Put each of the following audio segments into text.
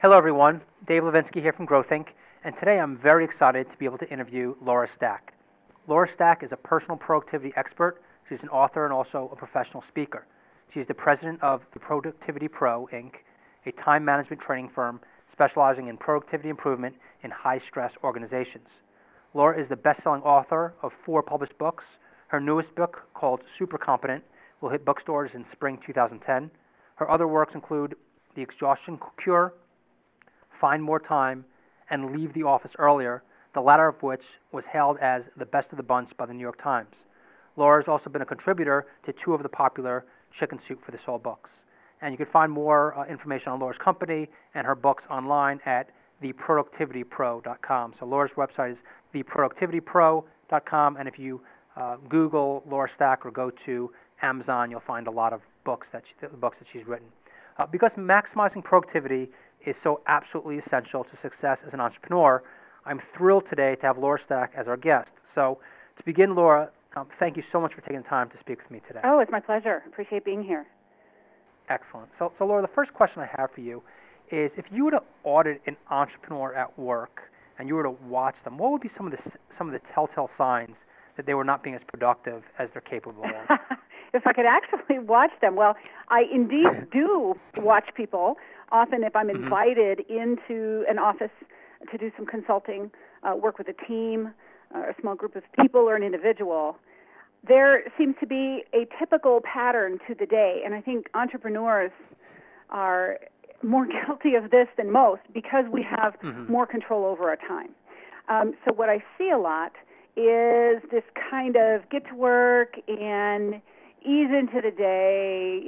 Hello, everyone. Dave Levinsky here from Growth Inc. And today I'm very excited to be able to interview Laura Stack. Laura Stack is a personal productivity expert. She's an author and also a professional speaker. She is the president of the Productivity Pro, Inc., a time management training firm specializing in productivity improvement in high-stress organizations. Laura is the best-selling author of 4 published books. Her newest book, called Super Competent, will hit bookstores in spring 2010. Her other works include The Exhaustion Cure, Find More Time, and Leave the Office Earlier, the latter of which was hailed as the best of the bunch by the New York Times. Laura has also been a contributor to 2 of the popular Chicken Soup for the Soul books. And you can find more information on Laura's company and her books online at theproductivitypro.com. So Laura's website is theproductivitypro.com, and if you Google Laura Stack or go to Amazon, you'll find a lot of books that she's written. Because maximizing productivity is so absolutely essential to success as an entrepreneur, I'm thrilled today to have Laura Stack as our guest. So to begin, Laura, thank you so much for taking the time to speak with me today. Oh, it's my pleasure. Appreciate being here. Excellent. So Laura, the first question I have for you is, if you were to audit an entrepreneur at work and you were to watch them, what would be some of the telltale signs that they were not being as productive as they're capable of? If I could actually watch them. Well, I indeed do watch people. Often if I'm invited into an office to do some consulting, work with a team, a small group of people, or an individual, there seems to be a typical pattern to the day. And I think entrepreneurs are more guilty of this than most because we have more control over our time. So what I see a lot is this kind of get to work and ease into the day,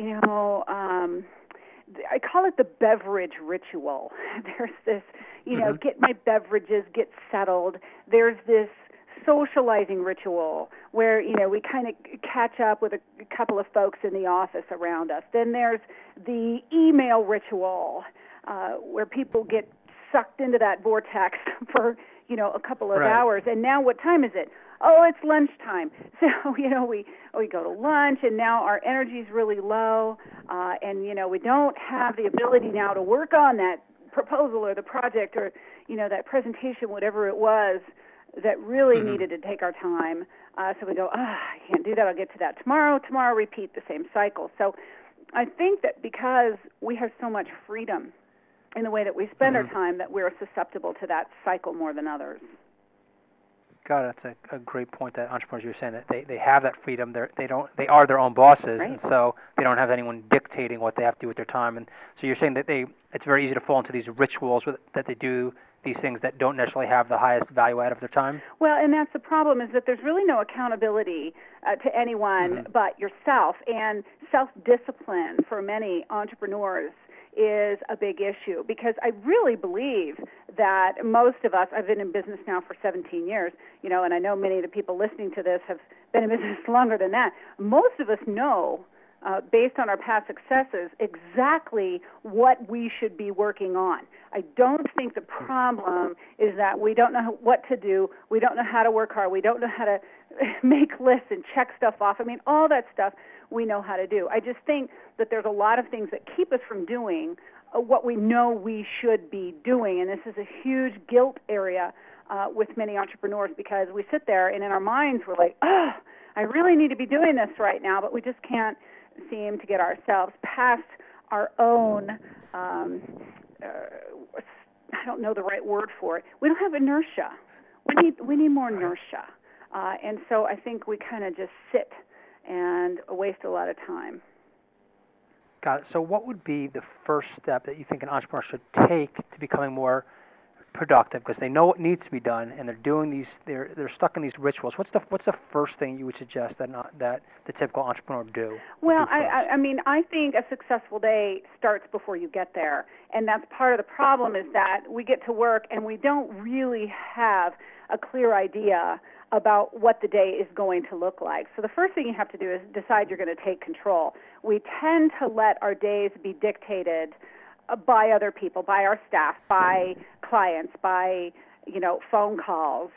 I call it the beverage ritual. There's this, get my beverages, get settled. There's this socializing ritual where, we kind of catch up with a couple of folks in the office around us. Then there's the email ritual where people get sucked into that vortex for, a couple of hours. And now what time is it? Oh, it's lunchtime. So, we go to lunch, and now our energy's really low, and, we don't have the ability now to work on that proposal or the project or, that presentation, whatever it was, that really needed to take our time. So we go, I can't do that. I'll get to that tomorrow. Tomorrow, repeat the same cycle. So I think that because we have so much freedom in the way that we spend our time, that we're susceptible to that cycle more than others. God, that's a great point that entrepreneurs, you're saying that they have that freedom. They are their own bosses, and so they don't have anyone dictating what they have to do with their time. And so you're saying that it's very easy to fall into these rituals that they do, these things that don't necessarily have the highest value out of their time. Well, and that's the problem, is that there's really no accountability to anyone but yourself, and self-discipline for many entrepreneurs is a big issue, because I really believe that most of us, I've been in business now for 17 years, and I know many of the people listening to this have been in business longer than that. Most of us know, based on our past successes, exactly what we should be working on. I don't think the problem is that we don't know what to do, we don't know how to work hard, we don't know how to make lists and check stuff off. I mean, all that stuff we know how to do. I just think that there's a lot of things that keep us from doing what we know we should be doing, and this is a huge guilt area with many entrepreneurs, because we sit there and in our minds we're like, I really need to be doing this right now, but we just can't seem to get ourselves past our own, I don't know the right word for it. We don't have inertia. We need more inertia. And so I think we kind of just sit and waste a lot of time. Got it. So what would be the first step that you think an entrepreneur should take to becoming more productive, because they know what needs to be done and they're doing these, they're stuck in these rituals? What's the first thing you would suggest that the typical entrepreneur do? Well, I mean, I think a successful day starts before you get there, and that's part of the problem, is that we get to work and we don't really have a clear idea about what the day is going to look like. So the first thing you have to do is decide you're going to take control. We tend to let our days be dictated by other people, by our staff, by clients, by phone calls,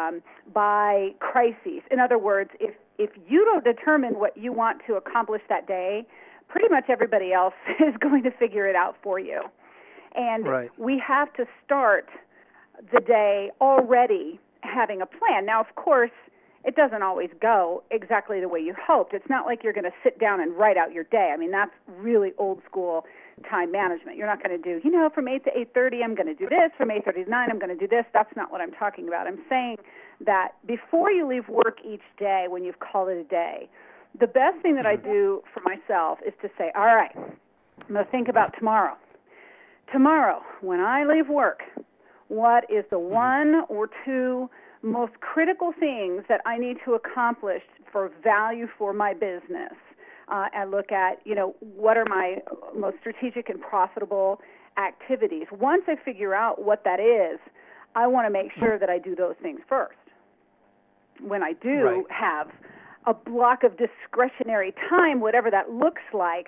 by crises. In other words, if you don't determine what you want to accomplish that day, pretty much everybody else is going to figure it out for you. And Right. we have to start the day already having a plan. Now, of course, it doesn't always go exactly the way you hoped. It's not like you're going to sit down and write out your day. I mean, that's really old school time management. You're not going to do, from 8 to 8:30, I'm going to do this. From 8:30 to 9, I'm going to do this. That's not what I'm talking about. I'm saying that before you leave work each day, when you've called it a day, the best thing that I do for myself is to say, all right, I'm going to think about tomorrow. Tomorrow, when I leave work, what is the one or two most critical things that I need to accomplish for value for my business? And look at, what are my most strategic and profitable activities. Once I figure out what that is, I want to make sure that I do those things first. When I do have a block of discretionary time, whatever that looks like,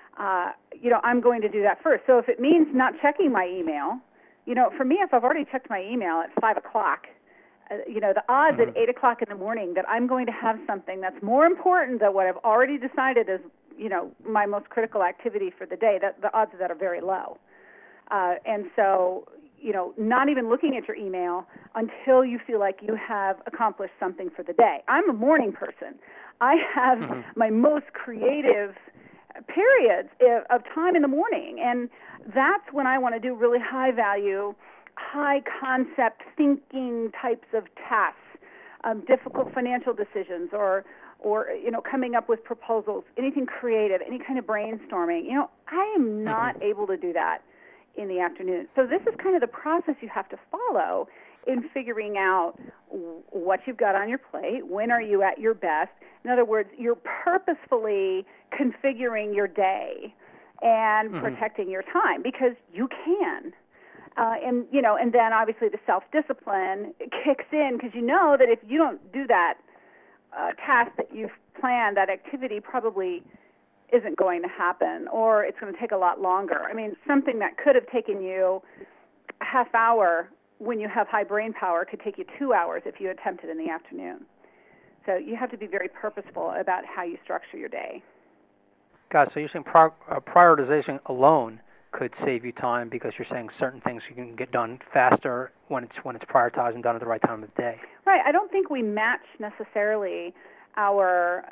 I'm going to do that first. So if it means not checking my email, for me, if I've already checked my email at 5 o'clock, the odds at 8 o'clock in the morning that I'm going to have something that's more important than what I've already decided is, my most critical activity for the day, the odds of that are very low. And so, not even looking at your email until you feel like you have accomplished something for the day. I'm a morning person. I have my most creative periods of time in the morning, and that's when I want to do really high value, high concept thinking types of tasks, difficult financial decisions, or coming up with proposals, anything creative, any kind of brainstorming. I am not able to do that in the afternoon. So this is kind of the process you have to follow in figuring out what you've got on your plate, when are you at your best. In other words, you're purposefully configuring your day and protecting your time because you can. And then obviously the self-discipline kicks in because you know that if you don't do that task that you've planned, that activity probably isn't going to happen, or it's going to take a lot longer. I mean, something that could have taken you a half hour when you have high brain power could take you 2 hours if you attempt it in the afternoon. So you have to be very purposeful about how you structure your day. God, so you're saying prioritization alone could save you time because you're saying certain things you can get done faster when it's prioritized and done at the right time of the day. Right. I don't think we match necessarily our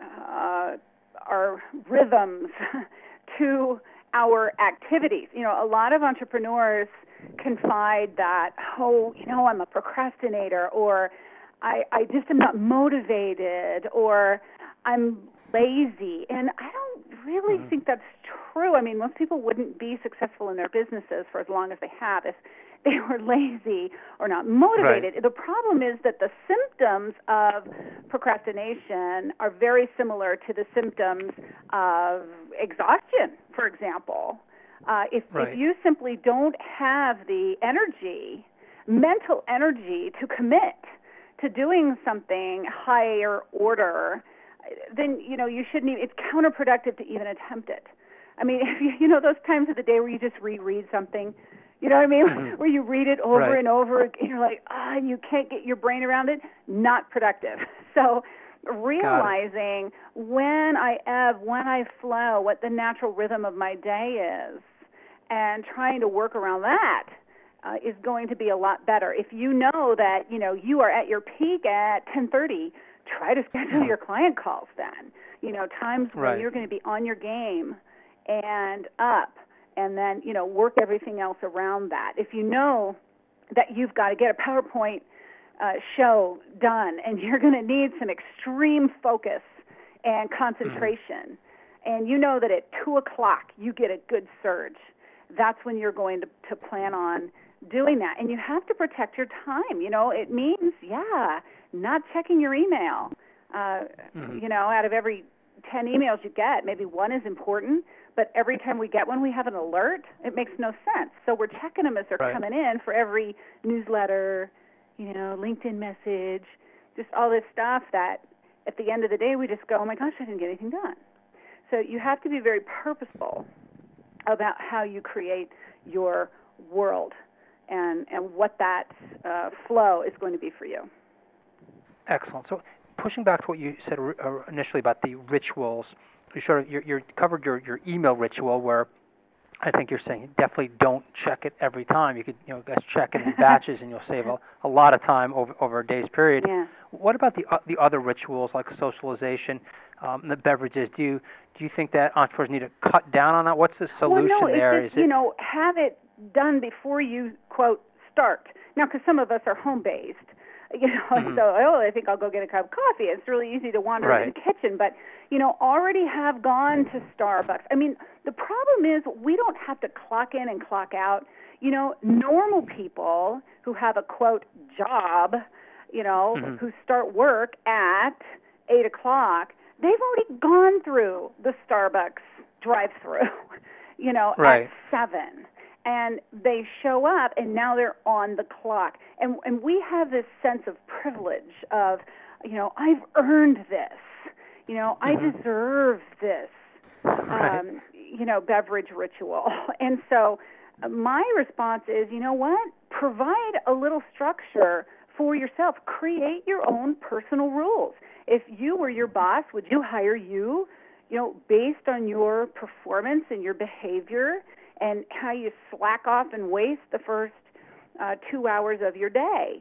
rhythms to our activities. A lot of entrepreneurs confide that, I'm a procrastinator, or I just am not motivated, or I'm lazy. And I don't really think that's true. I mean, most people wouldn't be successful in their businesses for as long as they have if they were lazy or not motivated. Right. The problem is that the symptoms of procrastination are very similar to the symptoms of exhaustion, for example. If you simply don't have the energy, mental energy to commit to doing something higher order, then, you shouldn't even, it's counterproductive to even attempt it. I mean, if those times of the day where you just reread something, you know what I mean? Where you read it over and over, and you're like, and you can't get your brain around it, not productive. So realizing when I ebb, when I flow, what the natural rhythm of my day is, and trying to work around that is going to be a lot better. If you know that, you are at your peak at 10:30, try to schedule your client calls then. Times when you're going to be on your game and up, and then, work everything else around that. If you know that you've got to get a PowerPoint show done and you're going to need some extreme focus and concentration, and you know that at 2 o'clock you get a good surge, that's when you're going to plan on doing that. And you have to protect your time. It means, not checking your email. Out of every 10 emails you get, maybe one is important, but every time we get one, we have an alert. It makes no sense. So we're checking them as they're coming in for every newsletter, LinkedIn message, just all this stuff that at the end of the day we just go, oh my gosh, I didn't get anything done. So you have to be very purposeful about how you create your world and what that flow is going to be for you. Excellent. So pushing back to what you said initially about the rituals, you covered your email ritual where I think you're saying definitely don't check it every time. You could, guys check it in batches, and you'll save a lot of time over a day's period. Yeah. What about the other rituals like socialization, the beverages? Do you think that entrepreneurs need to cut down on that? What's the solution well, no, there? It's just, have it done before you, quote, start. Now, because some of us are home-based, and so, I think I'll go get a cup of coffee. It's really easy to wander in the kitchen, but, already have gone to Starbucks. I mean, the problem is we don't have to clock in and clock out. Normal people who have a, quote, job, who start work at 8 o'clock, they've already gone through the Starbucks drive-through, at 7. And they show up, and now they're on the clock. And we have this sense of privilege of, I've earned this. I deserve this, beverage ritual. And so my response is, what? Provide a little structure for yourself. Create your own personal rules. If you were your boss, would you hire you, based on your performance and your behavior and how you slack off and waste the first 2 hours of your day?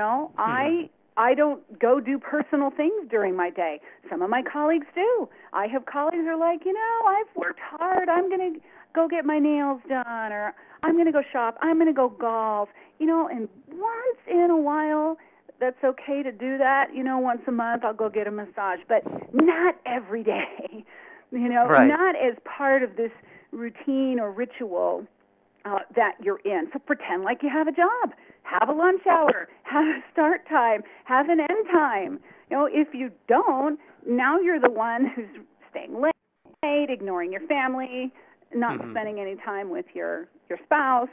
I don't go do personal things during my day. Some of my colleagues do. I have colleagues who are like, I've worked hard. I'm going to go get my nails done, or I'm going to go shop. I'm going to go golf. And once in a while, that's okay to do that. Once a month, I'll go get a massage, but not every day. Not as part of this routine or ritual that you're in. So pretend like you have a job. Have a lunch hour. Have a start time. Have an end time. If you don't, now you're the one who's staying late, ignoring your family, not spending any time with your spouse.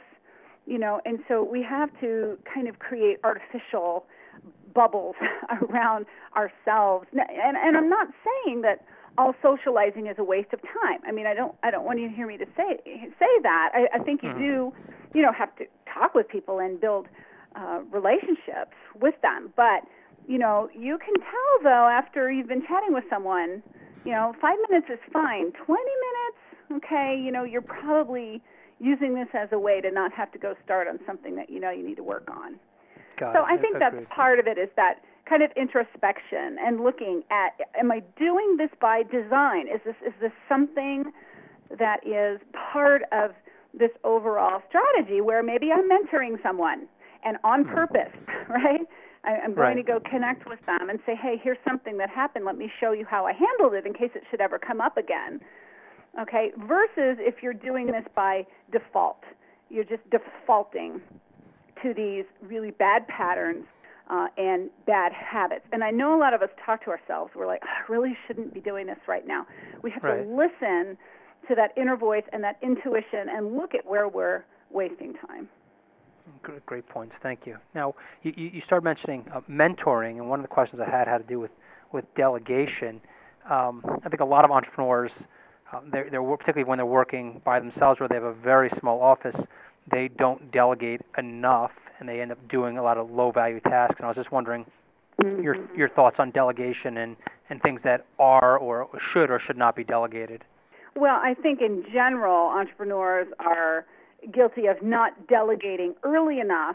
And so we have to kind of create artificial bubbles around ourselves. And I'm not saying that all socializing is a waste of time. I mean, I don't want you to hear me to say that. I think you do, have to talk with people and build relationships with them. But, you can tell, though, after you've been chatting with someone, 5 minutes is fine. 20 minutes, okay, you're probably using this as a way to not have to go start on something that you need to work on. So I think that's part of it, is that kind of introspection and looking at, am I doing this by design? Is this something that is part of this overall strategy where maybe I'm mentoring someone and on purpose, right? I'm going to go connect with them and say, hey, here's something that happened. Let me show you how I handled it in case it should ever come up again. Okay, versus if you're doing this by default. You're just defaulting to these really bad patterns and bad habits. And I know a lot of us talk to ourselves. We're like, I really shouldn't be doing this right now. We have to listen to that inner voice and that intuition and look at where we're wasting time. Great points. Thank you. Now, you started mentioning mentoring, and one of the questions I had to do with delegation. I think a lot of entrepreneurs, they're particularly when they're working by themselves or they have a very small office, they don't delegate enough, and they end up doing a lot of low-value tasks. And I was just wondering your thoughts on delegation and things that are or should not be delegated. Well, I think in general, entrepreneurs are guilty of not delegating early enough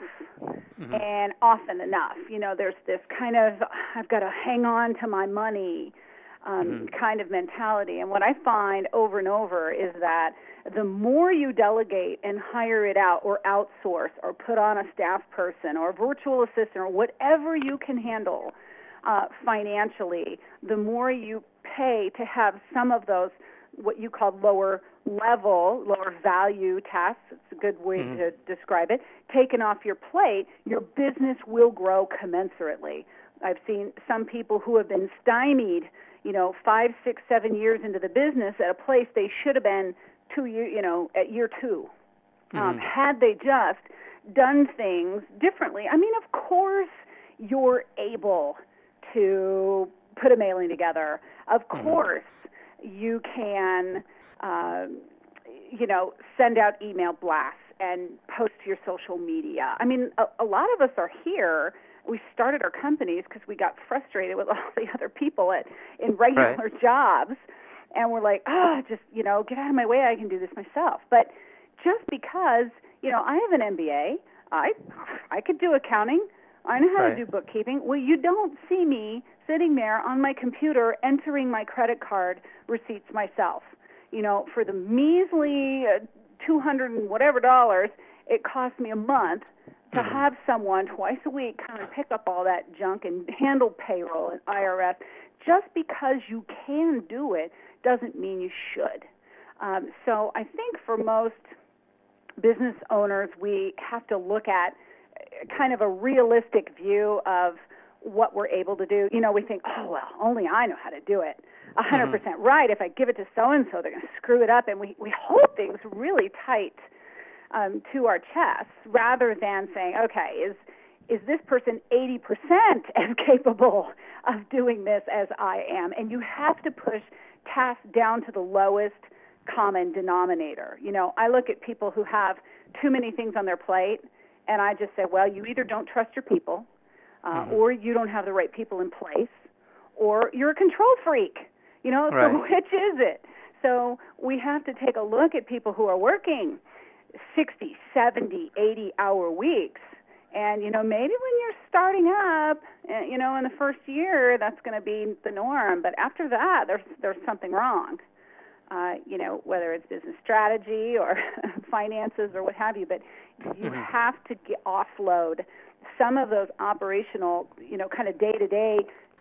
and often enough. There's this kind of, I've got to hang on to my money kind of mentality. And what I find over and over is that the more you delegate and hire it out or outsource or put on a staff person or a virtual assistant or whatever you can handle financially, the more you pay to have some of those what you call lower value tasks, it's a good way to describe it, taken off your plate, your business will grow commensurately. I've seen some people who have been stymied, 5, 6, 7 years into the business at a place they should have been at year 2. Had they just done things differently. I mean, of course, you're able to put a mailing together. Of course, you can, send out email blasts and post to your social media. I mean, a lot of us are here. We started our companies because we got frustrated with all the other people in regular jobs. And we're like, just, get out of my way. I can do this myself. But, just because, I have an MBA, I could do accounting, I know how to do bookkeeping. Well, you don't see me sitting there on my computer entering my credit card receipts myself. For the measly 200 and whatever dollars it costs me a month to have someone twice a week kind of pick up all that junk and handle payroll and IRS. Just because you can do it doesn't mean you should. So I think for most business owners, we have to look at kind of a realistic view of what we're able to do. We think, oh, well, only I know how to do it. 100% right. If I give it to so-and-so, they're going to screw it up. And we hold things really tight to our chests rather than saying, okay, is this person 80% as capable of doing this as I am? And you have to push tasks down to the lowest common denominator. I look at people who have too many things on their plate, and I just say, well, you either don't trust your people, or you don't have the right people in place, or you're a control freak. So which is it? So we have to take a look at people who are working 60, 70, 80-hour weeks. And, maybe when you're starting up, in the first year, that's going to be the norm. But after that, there's something wrong, whether it's business strategy or finances or what have you. But you have to offload some of those operational, kind of day-to-day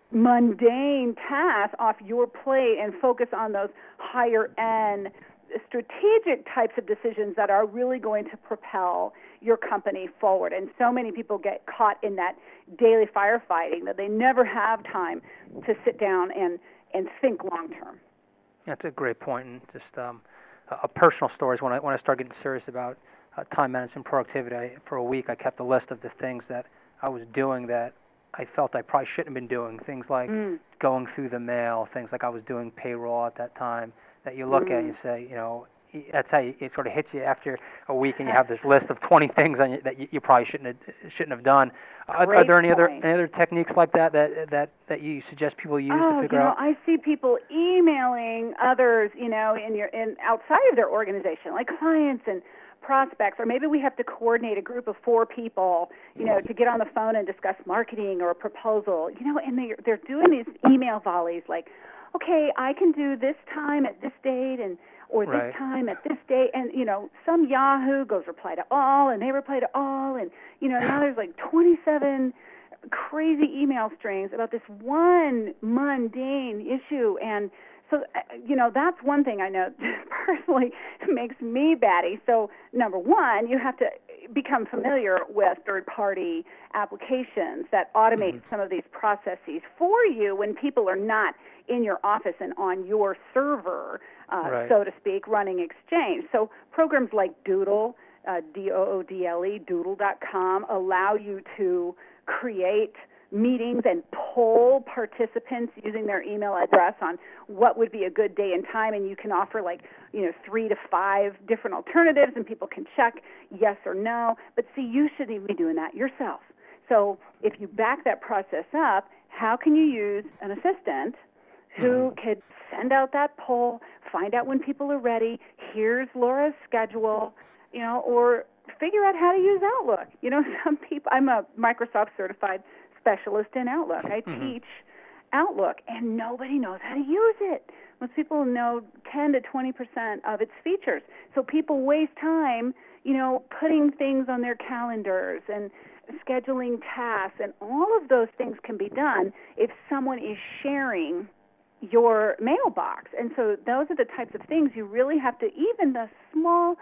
mundane tasks off your plate and focus on those higher-end strategic types of decisions that are really going to propel your company forward. And so many people get caught in that daily firefighting that they never have time to sit down and think long-term. That's a great point. And just a personal story is when I started getting serious about time management, productivity. For a week, I kept a list of the things that I was doing that I felt I probably shouldn't have been doing. Things like going through the mail, things like I was doing payroll at that time, that you look at and you say, that's how it sort of hits you after a week, and you have this list of 20 things on you that you probably shouldn't have done. Are there any other techniques like that you suggest people use to figure out? I see people emailing others, in outside of their organization, like clients and prospects, or maybe we have to coordinate a group of 4 people, to get on the phone and discuss marketing or a proposal, and they're doing these email volleys like, okay, I can do this time at this date or this time at this date, and some Yahoo goes reply to all, and they reply to all, and now there's like 27 crazy email strings about this one mundane issue. And so that's one thing I know personally makes me batty. So number one, you have to become familiar with third-party applications that automate some of these processes for you when people are not in your office and on your server, so to speak, running Exchange. So programs like Doodle, Doodle, Doodle.com, allow you to create meetings and poll participants using their email address on what would be a good day and time, and you can offer 3 to 5 different alternatives, and people can check yes or no. But see, you shouldn't even be doing that yourself. So if you back that process up, how can you use an assistant who could send out that poll, find out when people are ready, here's Laura's schedule, or figure out how to use Outlook. Some people, I'm a Microsoft certified specialist in Outlook. I teach Outlook, and nobody knows how to use it. Most people know 10 to 20% of its features. So people waste time, putting things on their calendars and scheduling tasks, and all of those things can be done if someone is sharing your mailbox. And so those are the types of things you really have to, even the small,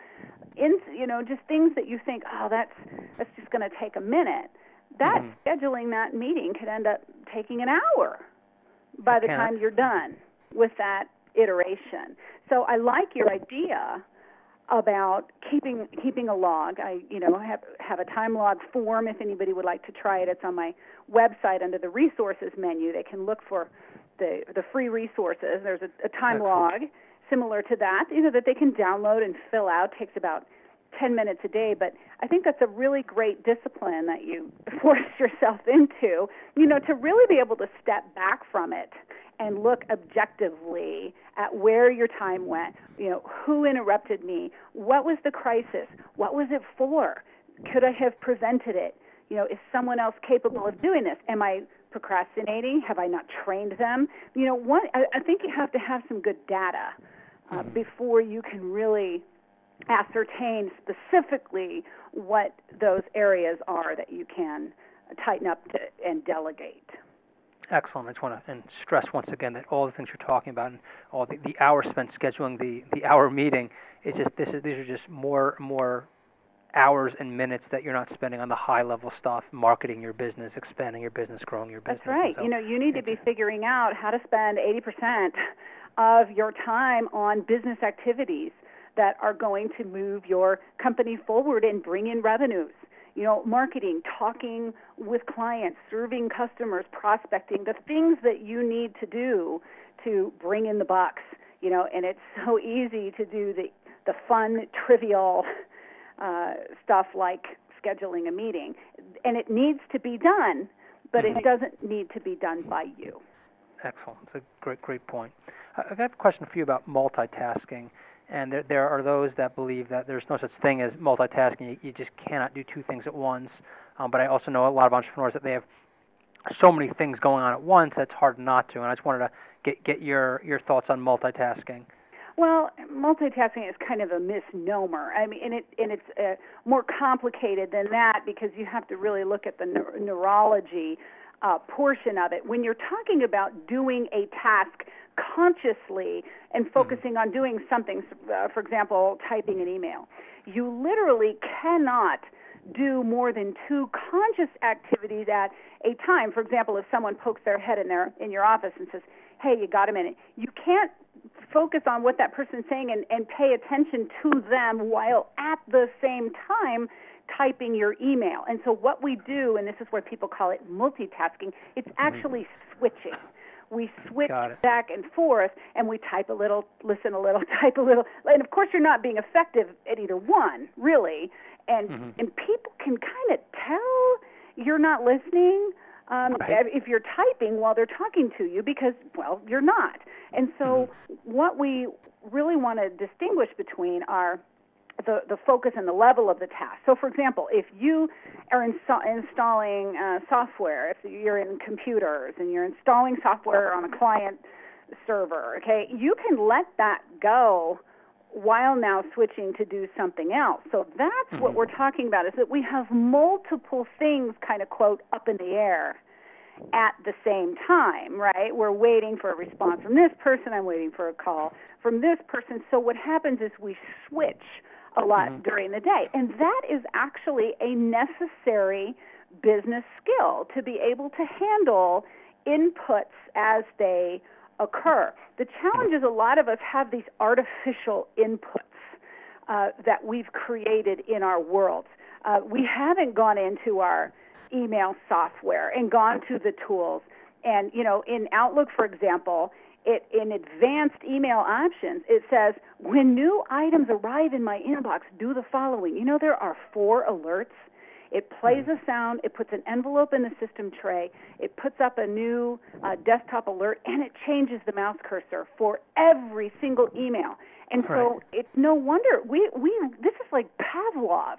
just things that you think, oh, that's just going to take a minute. That scheduling that meeting could end up taking an hour by the time you're done with that iteration. So I like your idea about keeping a log. I have a time log form if anybody would like to try it. It's on my website under the resources menu. They can look for the free resources. There's a time log similar to that, that they can download and fill out. It takes about 10 minutes a day, but I think that's a really great discipline that you force yourself into, to really be able to step back from it and look objectively at where your time went. Who interrupted me? What was the crisis? What was it for? Could I have prevented it? Is someone else capable of doing this? Am I procrastinating? Have I not trained them? I think you have to have some good data before you can really ascertain specifically what those areas are that you can tighten up and delegate. Excellent. I just want to stress once again that all the things you're talking about and all the hours spent scheduling the hour meeting, these are just more hours and minutes that you're not spending on the high level stuff, marketing your business, expanding your business, growing your business. That's right. So, you need to be figuring out how to spend 80% of your time on business activities that are going to move your company forward and bring in revenues. Marketing, talking with clients, serving customers, prospecting, the things that you need to do to bring in the bucks, and it's so easy to do the fun, trivial stuff like scheduling a meeting. And it needs to be done, but it doesn't need to be done by you. Excellent. It's a great point. I've got a question for you about multitasking. And there are those that believe that there's no such thing as multitasking. You just cannot do two things at once. But I also know a lot of entrepreneurs that they have so many things going on at once that it's hard not to. And I just wanted to get your thoughts on multitasking. Well, multitasking is kind of a misnomer. I mean, and it's more complicated than that because you have to really look at the neurology portion of it. When you're talking about doing a task consciously and focusing on doing something, for example, typing an email, you literally cannot do more than two conscious activities at a time. For example, if someone pokes their head in your office and says, "Hey, you got a minute?" You can't focus on what that person's saying and pay attention to them while at the same time typing your email. And so what we do, and this is where people call it multitasking, it's actually switching. We switch back and forth, and we type a little, listen a little, type a little. And, of course, you're not being effective at either one, really. And people can kind of tell you're not listening if you're typing while they're talking to you because, well, you're not. And so what we really want to distinguish between are the focus and the level of the task. So, for example, if you are installing software, if you're in computers and you're installing software on a client server, okay, you can let that go while now switching to do something else. So that's what we're talking about, is that we have multiple things kind of, quote, up in the air at the same time, right? We're waiting for a response from this person. I'm waiting for a call from this person. So what happens is we switch a lot during the day. And that is actually a necessary business skill to be able to handle inputs as they occur. The challenge is a lot of us have these artificial inputs that we've created in our worlds. We haven't gone into our email software and gone to the tools. And, in Outlook, for example, in advanced email options, it says, when new items arrive in my inbox, do the following. There are 4 alerts. It plays a sound, it puts an envelope in the system tray, it puts up a new desktop alert, and it changes the mouse cursor for every single email. And so it's no wonder this is like Pavlov,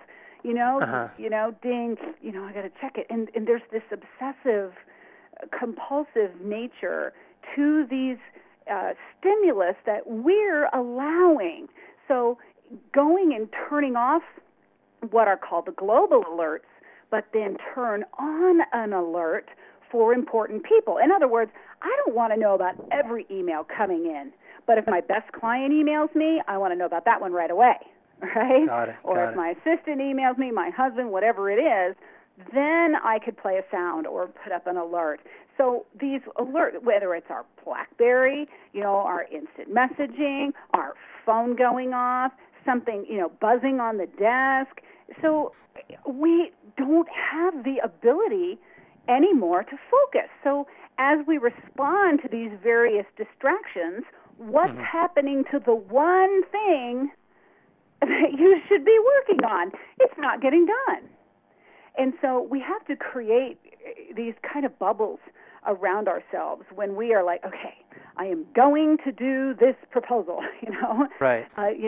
ding, I got to check it. And there's this obsessive, compulsive nature to these stimulus that we're allowing. So going and turning off what are called the global alerts, but then turn on an alert for important people. In other words, I don't want to know about every email coming in, but if my best client emails me, I want to know about that one right away, right? Got it. If my assistant emails me, my husband, whatever it is, then I could play a sound or put up an alert. So these alerts, whether it's our BlackBerry, our instant messaging, our phone going off, something, buzzing on the desk. So we don't have the ability anymore to focus. So as we respond to these various distractions, what's happening to the one thing that you should be working on? It's not getting done. And so we have to create these kind of bubbles around ourselves when we are like, okay, I am going to do this proposal, Right.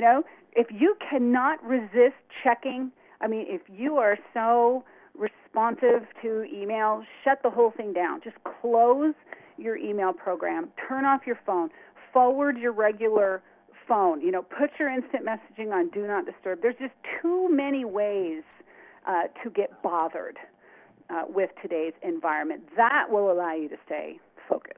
If you cannot resist checking, if you are so responsive to email, shut the whole thing down. Just close your email program, turn off your phone, forward your regular phone, put your instant messaging on Do Not Disturb. There's just too many ways to get bothered with today's environment. That will allow you to stay focused.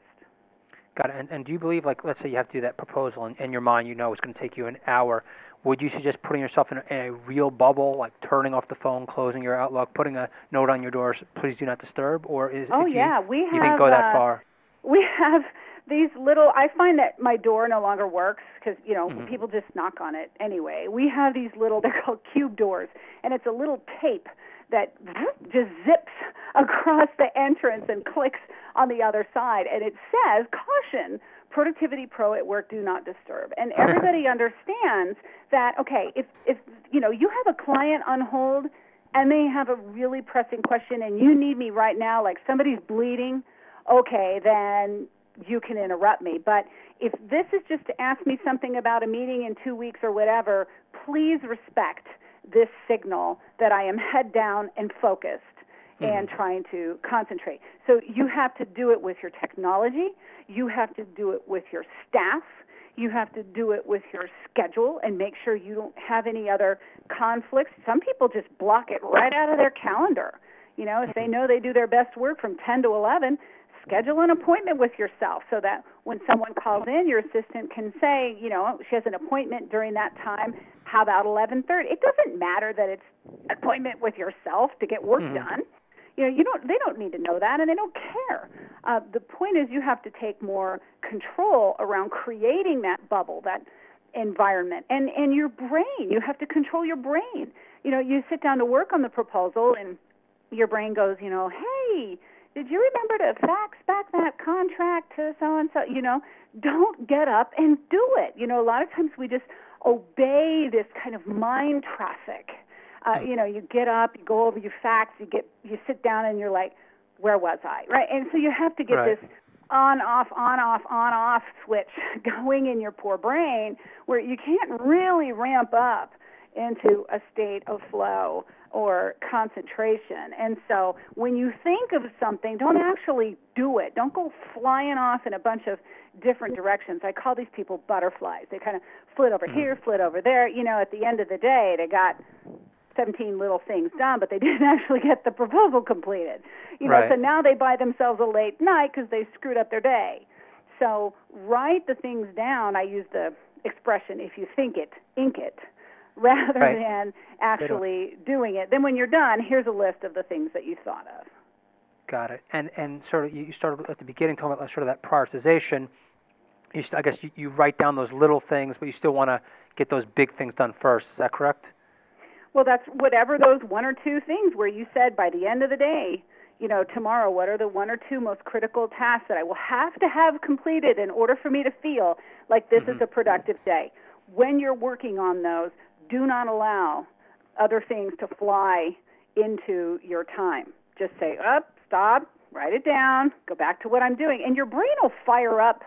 Got it. And do you believe, like, let's say you have to do that proposal in your mind, it's going to take you an hour. Would you suggest putting yourself in a real bubble, like turning off the phone, closing your Outlook, putting a note on your doors, please do not disturb? Or you think go that far? We have these little, I find that my door no longer works because, people just knock on it anyway. We have these little, they're called cube doors, and it's a little tape that just zips across the entrance and clicks on the other side. And it says, caution, Productivity Pro at work, do not disturb. And everybody understands that, okay, if you have a client on hold and they have a really pressing question and you need me right now, like somebody's bleeding, okay, then you can interrupt me. But if this is just to ask me something about a meeting in 2 weeks or whatever, please respect this signal that I am head down and focused and trying to concentrate. So you have to do it with your technology. You have to do it with your staff. You have to do it with your schedule and make sure you don't have any other conflicts. Some people just block it right out of their calendar. If they know they do their best work from 10 to 11, schedule an appointment with yourself so that when someone calls in, your assistant can say, she has an appointment during that time. How about 11:30? It doesn't matter that it's an appointment with yourself to get work done. They don't need to know that, and they don't care. The point is you have to take more control around creating that bubble, that environment, and your brain. You have to control your brain. You sit down to work on the proposal, and your brain goes, hey, did you remember to fax back that contract to so-and-so? Don't get up and do it. A lot of times we just obey this kind of mind traffic. You get up, you go over, you fax, you sit down, and you're like, where was I? Right? And so you have to get this on-off switch going in your poor brain where you can't really ramp up into a state of flow or concentration. And so when you think of something, don't actually do it. Don't go flying off in a bunch of different directions. I call these people butterflies. They kind of flit over here, flit over there. At the end of the day, they got 17 little things done, but they didn't actually get the proposal completed. So now they buy themselves a late night because they screwed up their day. So write the things down. I use the expression, if you think it, ink it, rather than actually doing it. Then when you're done, here's a list of the things that you thought of. Got it. And sort of you started at the beginning talking about sort of that prioritization. I guess you write down those little things, but you still want to get those big things done first. Is that correct? Well, that's whatever those one or two things where you said by the end of the day, tomorrow, what are the one or two most critical tasks that I will have to have completed in order for me to feel like this is a productive day? When you're working on those, do not allow other things to fly into your time. Just say, stop, write it down, go back to what I'm doing. And your brain will fire up,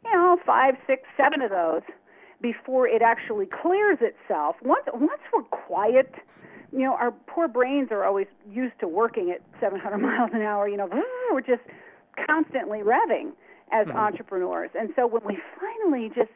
5, 6, 7 of those before it actually clears itself. Once we're quiet, our poor brains are always used to working at 700 miles an hour. We're just constantly revving as entrepreneurs. And so when we finally just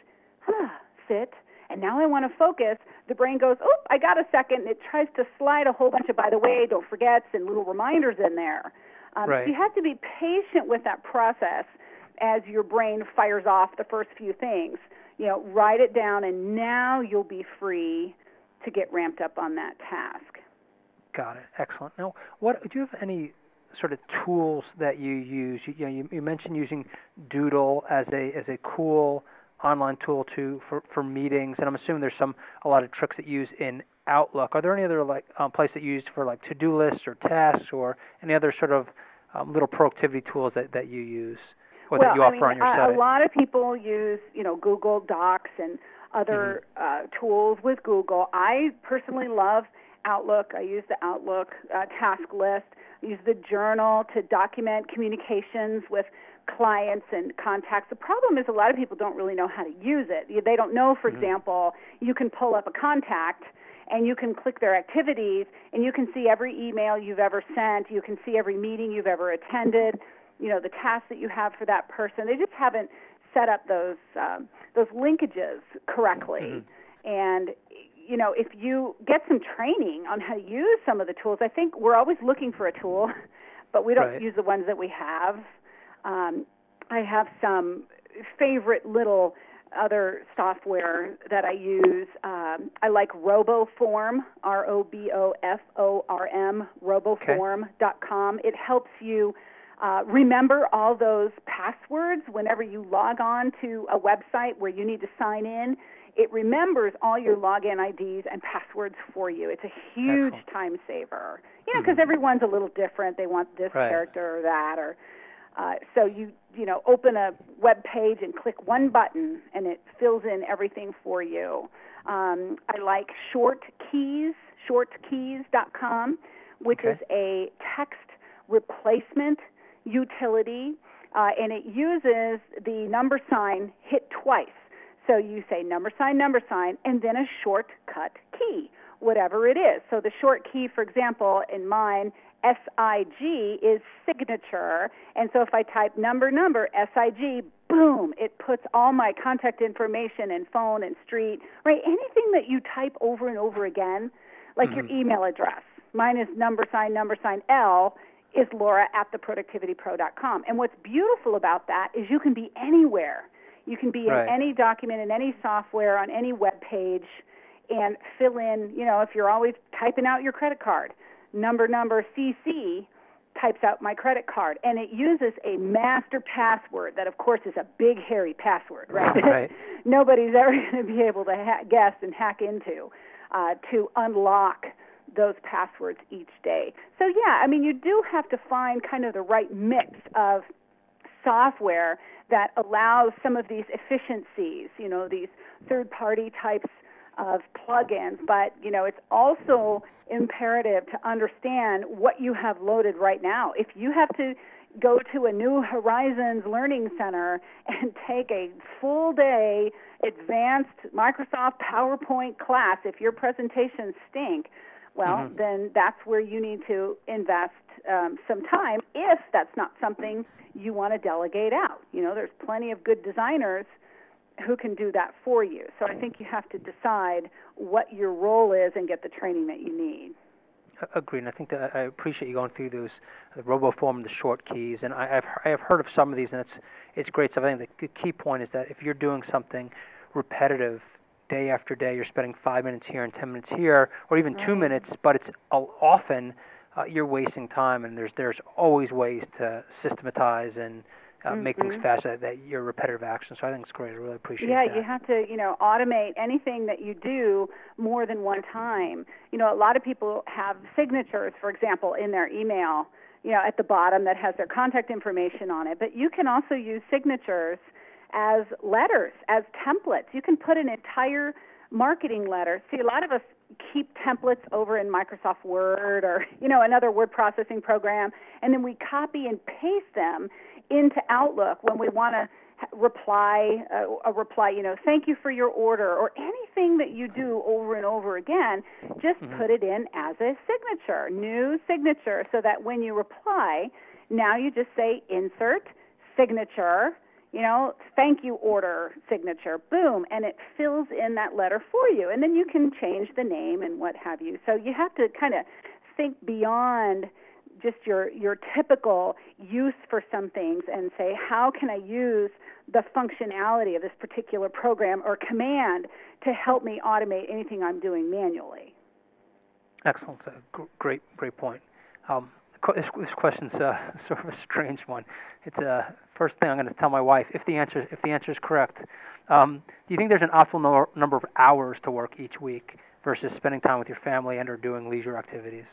sit, and now I want to focus, the brain goes, I got a second. It tries to slide a whole bunch of, by the way, don't forget, and little reminders in there. So you have to be patient with that process as your brain fires off the first few things. Write it down, and now you'll be free to get ramped up on that task. Got it. Excellent. Now, do you have any sort of tools that you use? You mentioned using Doodle as a cool online tool for meetings, and I'm assuming there's a lot of tricks that you use in Outlook. Are there any other places that you use for to-do lists or tasks, or any other sort of little productivity tools that you use? That you offer on your site? A lot of people use, Google Docs and other tools with Google. I personally love Outlook. I use the Outlook task list. I use the journal to document communications with clients and contacts. The problem is a lot of people don't really know how to use it. They don't know, for example, you can pull up a contact and you can click their activities and you can see every email you've ever sent. You can see every meeting you've ever attended, the tasks that you have for that person. They just haven't set up those linkages correctly. And if you get some training on how to use some of the tools, I think we're always looking for a tool, but we don't use the ones that we have. I have some favorite little other software that I use. I like RoboForm, RoboForm, roboform.com. It helps you remember all those passwords whenever you log on to a website where you need to sign in. It remembers all your login IDs and passwords for you. It's a huge time saver. Because everyone's a little different. They want this character or that, or so you open a web page and click one button, and it fills in everything for you. I like shortkeys.com, which is a text replacement utility, and it uses the number sign hit twice. So you say number sign, and then a shortcut key, whatever it is. So the short key, for example, in mine, SIG, is signature. And so if I type number, SIG, boom, it puts all my contact information and phone and street, right? Anything that you type over and over again, like your email address. Mine is number sign, L, is Laura@theproductivitypro.com. And what's beautiful about that is you can be anywhere. You can be in any document, in any software, on any web page, and fill in, if you're always typing out your credit card, number CC types out my credit card, and it uses a master password that, of course, is a big, hairy password, right? Nobody's ever going to be able to guess and hack into to unlock those passwords each day. So, you do have to find kind of the right mix of software that allows some of these efficiencies, these third-party types of plugins, but, it's also imperative to understand what you have loaded right now. If you have to go to a New Horizons Learning Center and take a full-day advanced Microsoft PowerPoint class, if your presentations stink, then that's where you need to invest some time if that's not something you want to delegate out. There's plenty of good designers who can do that for you. So I think you have to decide what your role is and get the training that you need. Agreed. And I think that I appreciate you going through those, the RoboForm, the short keys, and I have heard of some of these, and it's great stuff. I think the key point is that if you're doing something repetitive day after day, you're spending 5 minutes here and 10 minutes here, or even 2 minutes, but it's often you're wasting time, and there's always ways to systematize and make things faster, that your repetitive action. So I think it's great. I really appreciate that. Yeah, you have to, automate anything that you do more than one time. A lot of people have signatures, for example, in their email, at the bottom that has their contact information on it. But you can also use signatures as letters, as templates. You can put an entire marketing letter. See, a lot of us keep templates over in Microsoft Word or, another word processing program, and then we copy and paste them into Outlook when we want to reply, thank you for your order, or anything that you do over and over again, just put it in as a signature, new signature, so that when you reply, now you just say insert, signature, thank you order, signature, boom, and it fills in that letter for you. And then you can change the name and what have you. So you have to kind of think beyond just your typical use for some things and say, how can I use the functionality of this particular program or command to help me automate anything I'm doing manually? Excellent. Great point. This question's sort of a strange one. It's first thing I'm going to tell my wife, if the answer is correct. Do you think there's an optimal number of hours to work each week versus spending time with your family and or doing leisure activities?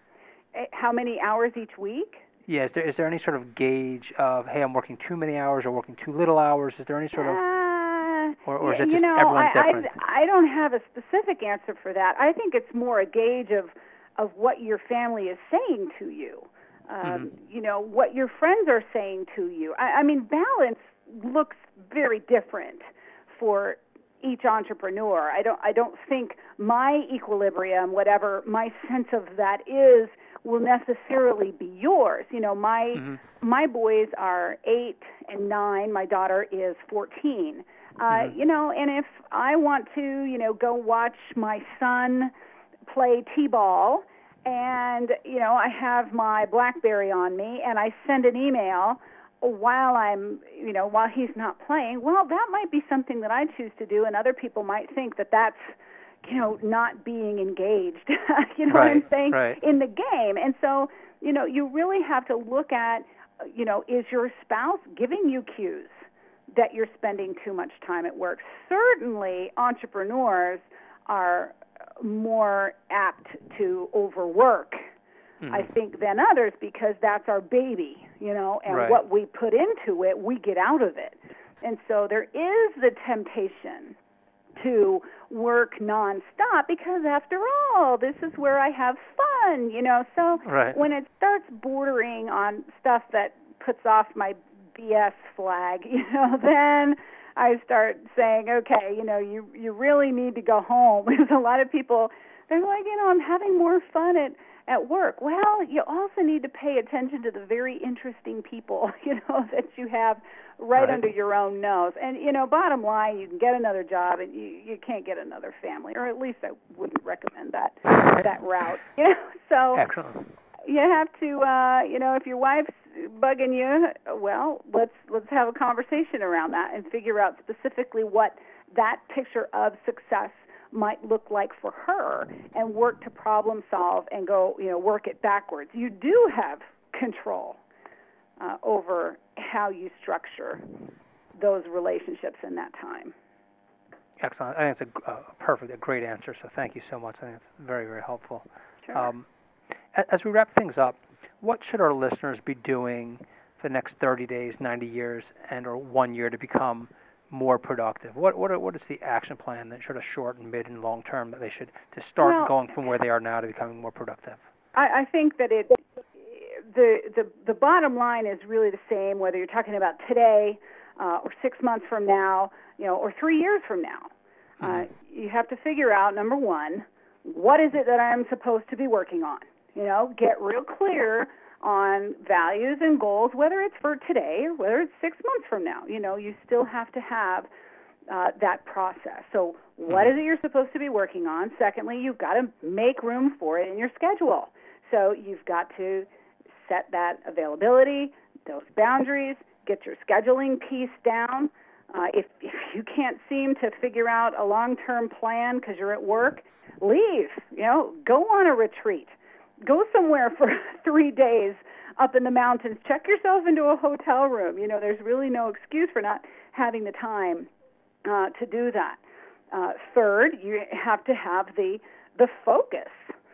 How many hours each week? Yeah, is there any sort of gauge of, hey, I'm working too many hours or working too little hours? Is there any sort of... or is it just everyone's different? I don't have a specific answer for that. I think it's more a gauge of what your family is saying to you. What your friends are saying to you. I mean, balance looks very different for each entrepreneur. I don't think my equilibrium, whatever my sense of that is, will necessarily be yours. My boys are 8 and 9. My daughter is 14. And if I want to, go watch my son play t-ball, and I have my BlackBerry on me, and I send an email while he's not playing, well, that might be something that I choose to do, and other people might think that that's not being engaged. What I'm saying, in the game. And so you really have to look at is your spouse giving you cues that you're spending too much time at work? Certainly entrepreneurs are more apt to overwork, I think, than others, because that's our baby, and what we put into it, we get out of it. And so there is the temptation to work nonstop, because after all, this is where I have fun, So when it starts bordering on stuff that puts off my BS flag, then I start saying, okay, you really need to go home. Because a lot of people, they're like, I'm having more fun at work. Well, you also need to pay attention to the very interesting people, that you have right under your own nose. And, bottom line, you can get another job, and you can't get another family, or at least I wouldn't recommend that route. So excellent. You have to, if your wife's bugging you, well, let's have a conversation around that and figure out specifically what that picture of success might look like for her, and work to problem solve and go, work it backwards. You do have control over how you structure those relationships in that time. Excellent. I think it's a great answer, so thank you so much. I think it's very, very helpful. Sure. As we wrap things up, what should our listeners be doing for the next 30 days, 90 years, or 1 year to become more productive? What is the action plan that sort of short and mid and long term that they should to start going from where they are now to becoming more productive? I think that the bottom line is really the same, whether you're talking about today or 6 months from now, or 3 years from now. You have to figure out, number one, what is it that I'm supposed to be working on? Get real clear on values and goals, whether it's for today or whether it's 6 months from now. You still have to have that process. So what is it you're supposed to be working on? Secondly, you've got to make room for it in your schedule. So you've got to set that availability, those boundaries, get your scheduling piece down. If you can't seem to figure out a long-term plan because you're at work, leave. Go on a retreat. Go somewhere for 3 days up in the mountains. Check yourself into a hotel room. There's really no excuse for not having the time to do that. Third, you have to have the focus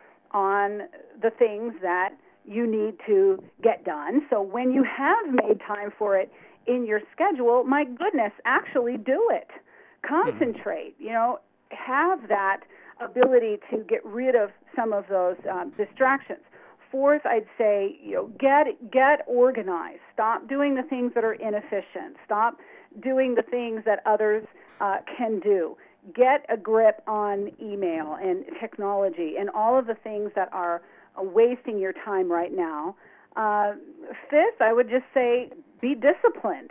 on the things that you need to get done. So when you have made time for it in your schedule, my goodness, actually do it. Concentrate. Have that ability to get rid of some of those distractions. Fourth, I'd say, get organized. Stop doing the things that are inefficient. Stop doing the things that others can do. Get a grip on email and technology and all of the things that are wasting your time right now. Fifth, I would just say, be disciplined.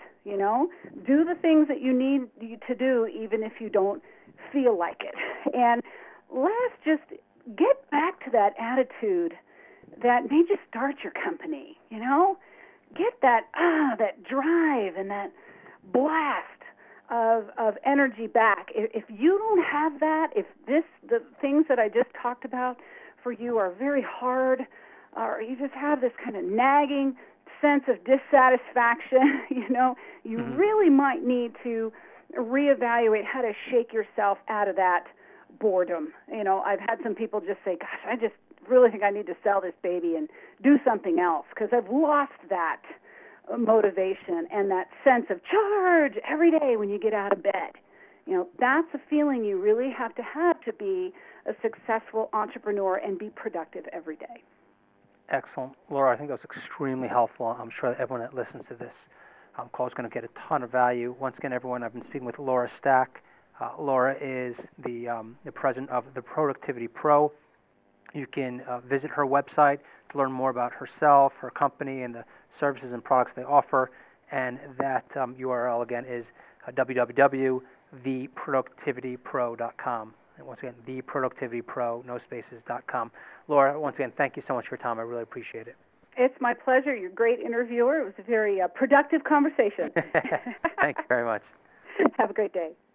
Do the things that you need to do, even if you don't feel like it. And last, just get back to that attitude that made you start your company. Get that drive and that blast of energy back. If you don't have that, if the things that I just talked about for you are very hard, or you just have this kind of nagging sense of dissatisfaction, you really might need to reevaluate how to shake yourself out of that boredom. I've had some people just say, gosh, I just really think I need to sell this baby and do something else because I've lost that motivation and that sense of charge every day when you get out of bed. That's a feeling you really have to be a successful entrepreneur and be productive every day. Excellent. Laura, I think that was extremely helpful. I'm sure that everyone that listens to this call is going to get a ton of value. Once again, everyone, I've been speaking with Laura Stack. Laura is the president of The Productivity Pro. You can visit her website to learn more about herself, her company, and the services and products they offer. And that URL, again, is www.theproductivitypro.com. And once again, theproductivitypro, no spaces.com. Laura, once again, thank you so much for your time. I really appreciate it. It's my pleasure. You're a great interviewer. It was a very productive conversation. Thank you very much. Have a great day.